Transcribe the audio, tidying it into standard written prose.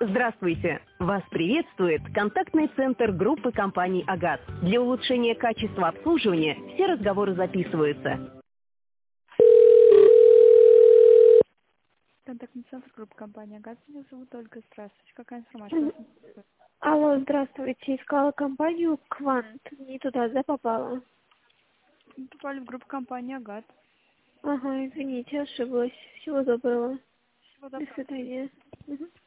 Здравствуйте! Вас приветствует контактный центр группы компаний «Агат». Для улучшения качества обслуживания все разговоры записываются. Контактный центр группы компании «Агат». Меня зовут Ольга. Здравствуйте. Какая информация вас интересует? Алло, здравствуйте. Искала компанию «Квант». Не туда, да, попала? Мы попали в группу компании «Агат». Ага, извините, ошиблась. Всего доброго. Всего До доброго. свидания. Мгм.